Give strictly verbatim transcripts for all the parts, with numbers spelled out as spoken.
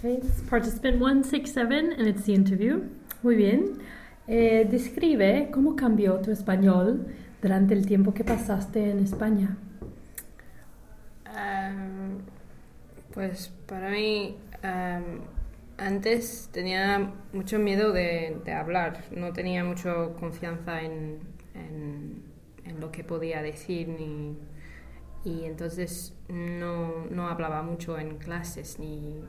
Okay, this is participant one six seven and it's the interview. Muy bien. Eh, describe cómo cambió tu español durante el tiempo que pasaste en España. Um, pues para mí, um, antes tenía mucho miedo de, de hablar, no tenía mucha confianza en, en, en lo que podía decir, ni, y entonces no, no hablaba mucho en clases ni,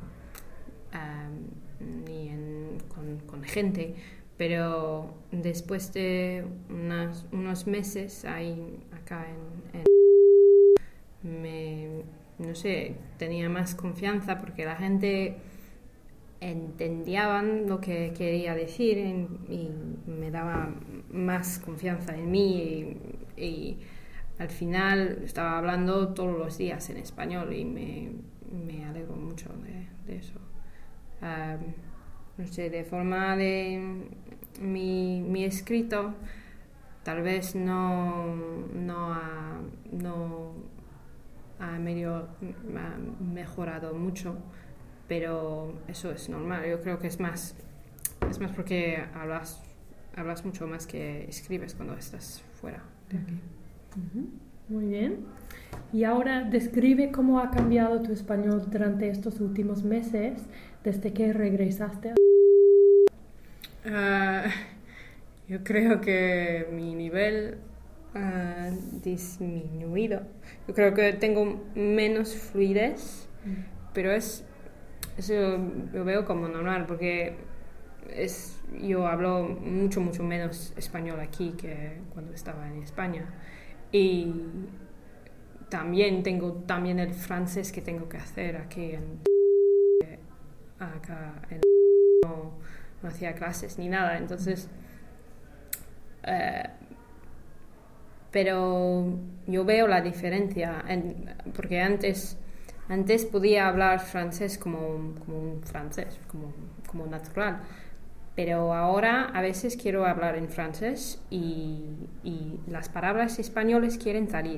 um, ni en, con, con gente. Pero después de unas, unos meses ahí, acá en, en me, no sé, tenía más confianza porque la gente entendía lo que quería decir y, y me daba más confianza en mí y, y al final estaba hablando todos los días en español y me, me alegro mucho de, de eso. Um, no sé, de forma de mi, mi escrito tal vez no, no ha, no ha, medio, ha mejorado mucho, pero eso es normal. Yo creo que es más, es más porque hablas, hablas mucho más que escribes cuando estás fuera de aquí. Uh-huh. Muy bien. Y ahora describe cómo ha cambiado tu español durante estos últimos meses desde que regresaste. Uh, yo creo que mi nivel ha disminuido. Yo creo que tengo menos fluidez, mm. pero es eso lo veo como normal porque es, yo hablo mucho, mucho menos español aquí que cuando estaba en España. Y también tengo también el francés que tengo que hacer aquí en, acá en, no, no hacía clases ni nada, entonces eh, pero yo veo la diferencia en, porque antes antes podía hablar francés como, como un francés como, como natural, pero ahora a veces quiero hablar en francés y, y las palabras españolas quieren salir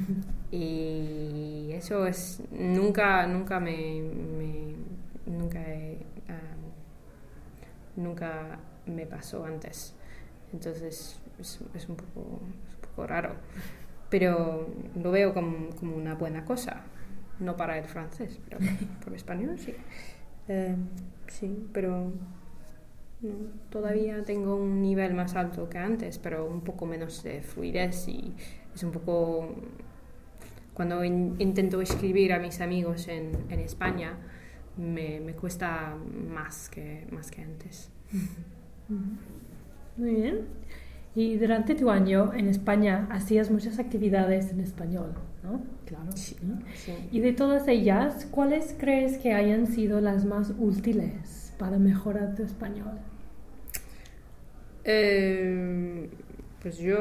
y eso es nunca nunca me, me nunca he, um, nunca me pasó antes, entonces es, es, un poco, es un poco raro, pero lo veo como, como una buena cosa, no para el francés, pero por el español sí. Eh, sí, pero no, todavía tengo un nivel más alto que antes, pero un poco menos de fluidez y es un poco cuando in, intento escribir a mis amigos en, en España me, me cuesta más que, más que antes. Muy bien. Y durante tu año en España hacías muchas actividades en español, ¿no? Claro. Sí, sí. Y de todas ellas, ¿cuáles crees que hayan sido las más útiles para mejorar tu español? Eh, pues yo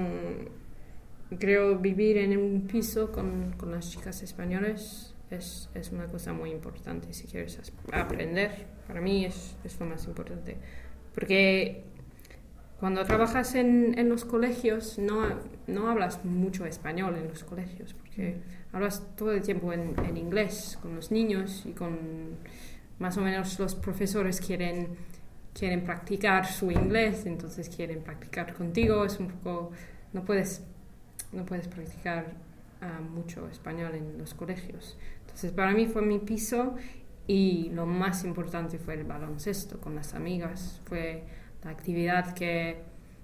creo vivir en un piso con, con las chicas españolas es, es una cosa muy importante si quieres aprender. Para mí es, es lo más importante. Porque cuando trabajas en, en los colegios no, no hablas mucho español en los colegios, porque hablas todo el tiempo en, en inglés con los niños y con más o menos los profesores quieren, quieren practicar su inglés, entonces quieren practicar contigo. Es un poco, no puedes, no puedes practicar uh, mucho español en los colegios. Entonces para mí fue mi piso y lo más importante fue el baloncesto con las amigas, fue la actividad que,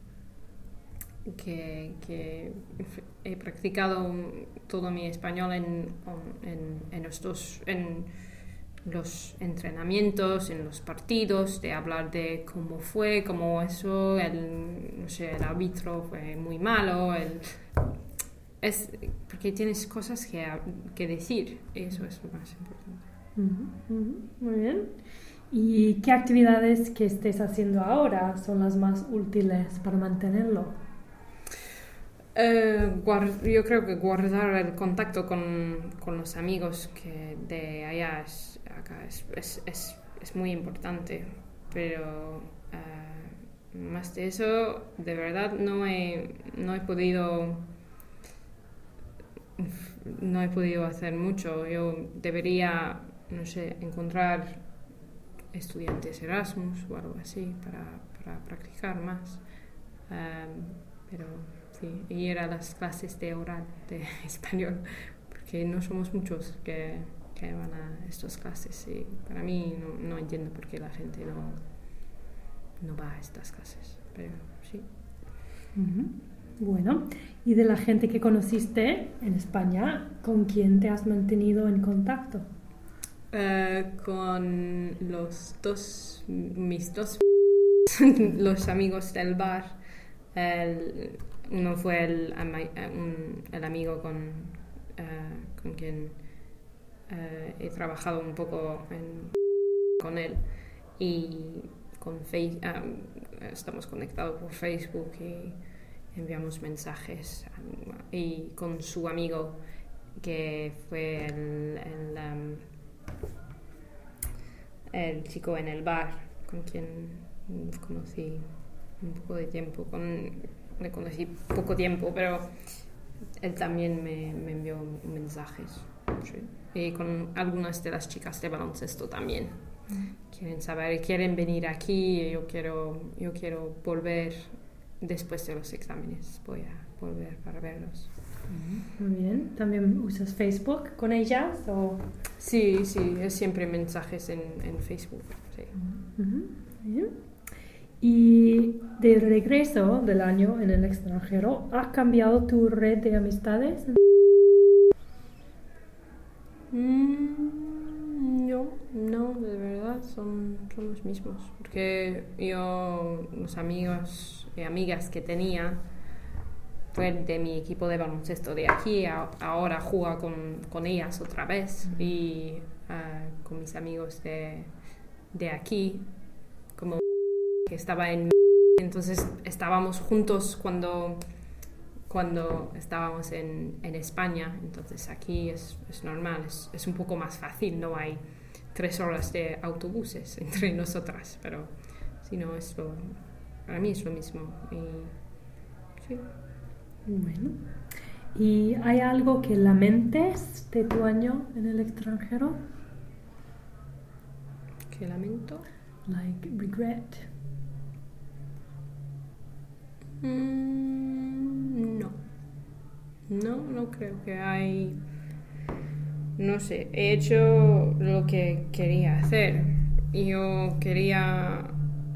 que, que he practicado todo mi español en, en, en, estos, en los entrenamientos, en los partidos, de hablar de cómo fue, cómo eso, el, no sé, el árbitro fue muy malo, el, es, porque tienes cosas que, que decir, eso es lo más importante. Uh-huh, uh-huh. Muy bien. ¿Y qué actividades que estés haciendo ahora son las más útiles para mantenerlo? Eh, guard- yo creo que guardar el contacto con, con los amigos que de allá es, acá es, es, es, es muy importante, pero eh, más de eso, de verdad no he, no he podido no he podido hacer mucho. Yo debería, no sé, encontrar estudiantes Erasmus o algo así para, para practicar más. Um, pero sí, y eran las clases de oral de español, porque no somos muchos que, que van a estas clases y para mí no, no entiendo por qué la gente no, no va a estas clases, pero sí. Uh-huh. Bueno, y de la gente que conociste en España, ¿con quién te has mantenido en contacto? Uh, con los dos, mis dos los amigos del bar. El, uno fue el, um, el amigo con, uh, con quien uh, he trabajado un poco en, con él, y con face, um, estamos conectados por Facebook y enviamos mensajes, um, y con su amigo que fue el, el, um, el chico en el bar con quien conocí un poco de tiempo, con, le conocí poco tiempo, pero él también me, me envió mensajes. Sí. Y con algunas de las chicas de baloncesto también. Mm. Quieren saber, quieren venir aquí, y yo quiero, yo quiero volver después de los exámenes, voy a volver para verlos. Muy bien. ¿También usas Facebook con ellas? O? Sí, sí, es siempre mensajes en, en Facebook. Sí. Uh-huh. Bien. Y de regreso del año en el extranjero, ¿ha cambiado tu red de amistades? Mm, no, no, de verdad, son, son los mismos. Porque yo, los amigos y amigas que tenía, fue de mi equipo de baloncesto de aquí, a, ahora juego con, con ellas otra vez, uh-huh. y uh, con mis amigos de, de aquí, como que estaba en... Entonces estábamos juntos cuando, cuando estábamos en, en España, entonces aquí es, es normal, es, es un poco más fácil, no hay tres horas de autobuses entre nosotras, pero si no, es lo, para mí es lo mismo. Y, sí. Bueno, ¿y hay algo que lamentes de tu año en el extranjero? ¿Qué lamento? Like regret. Mm, no. No, no creo que hay... No sé, he hecho lo que quería hacer. Yo quería...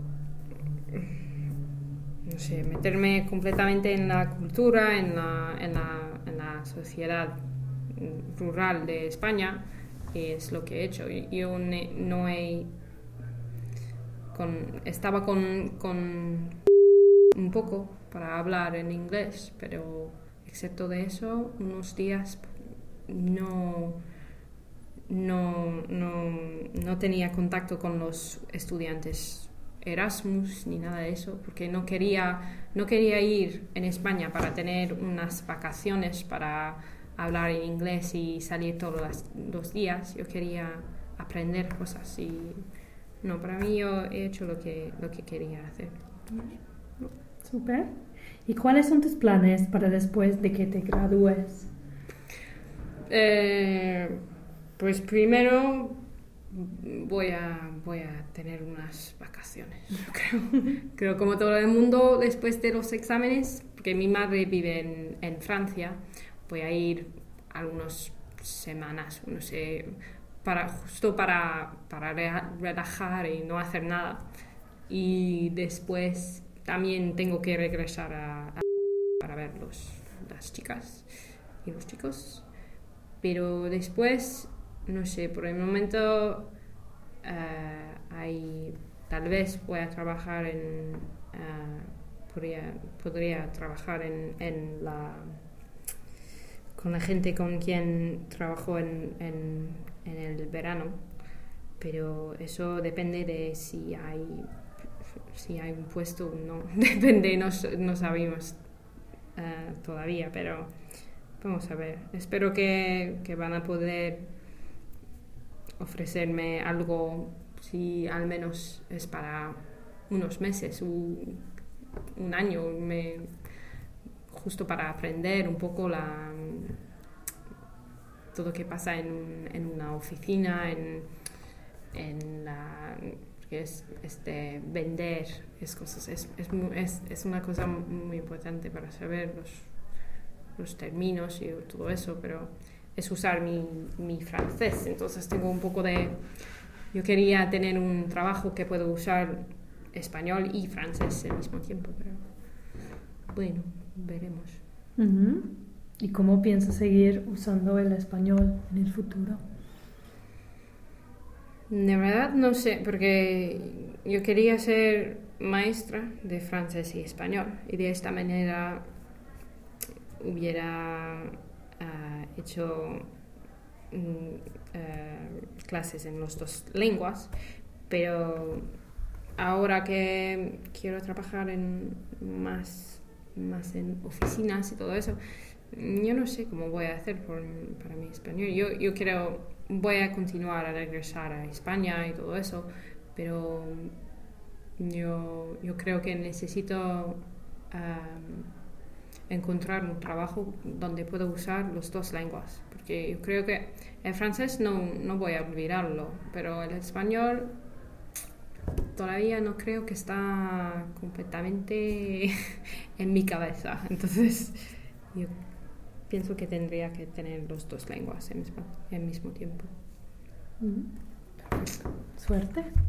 no sé, meterme completamente en la cultura, en la, en la, en la sociedad rural de España, y es lo que he hecho. Yo ne, no he... Con, estaba con, con un poco para hablar en inglés, pero excepto de eso, unos días no, no, no, no tenía contacto con los estudiantes Erasmus ni nada de eso, porque no quería, no quería ir en España para tener unas vacaciones para hablar en inglés y salir todos los, los días. Yo quería aprender cosas y no, para mí yo he hecho lo que, lo que quería hacer. No. Súper. ¿Y cuáles son tus planes para después de que te gradúes? Eh, pues primero voy a, voy a tener unas vacaciones, creo. Creo como todo el mundo después de los exámenes, porque mi madre vive en, en Francia, voy a ir algunas semanas, no sé, para, justo para, para relajar y no hacer nada. Y después también tengo que regresar a, a para ver los, las chicas y los chicos. Pero después, no sé, por el momento uh, hay, tal vez voy a trabajar en, uh, podría, podría trabajar en, en la, con la gente con quien trabajo en, en, en el verano, pero eso depende de si hay, si hay un puesto o no, depende, no, no sabemos uh, todavía, pero vamos a ver. Espero que, que van a poder ofrecerme algo, si al menos es para unos meses, un, un año, me, justo para aprender un poco la, todo lo que pasa en, en una oficina, en, en la, porque es este, vender, es, cosas, es, es, es, es una cosa muy importante para saber los, los términos y todo eso, pero es usar mi, mi francés, entonces tengo un poco de... Yo quería tener un trabajo que puedo usar español y francés al mismo tiempo, pero bueno, veremos. Uh-huh. ¿Y cómo piensas seguir usando el español en el futuro? De verdad no sé, porque yo quería ser maestra de francés y español y de esta manera hubiera uh, hecho um, uh, clases en las dos lenguas, pero ahora que quiero trabajar en más, más en oficinas y todo eso, yo no sé cómo voy a hacer por, para mi español. Yo, yo quiero, voy a continuar a regresar a España y todo eso, pero yo, yo creo que necesito um, encontrar un trabajo donde pueda usar las dos lenguas, porque yo creo que el francés no, no voy a olvidarlo, pero el español todavía no creo que está completamente en mi cabeza, entonces yo pienso que tendría que tener las dos lenguas al mismo, al mismo tiempo. Suerte.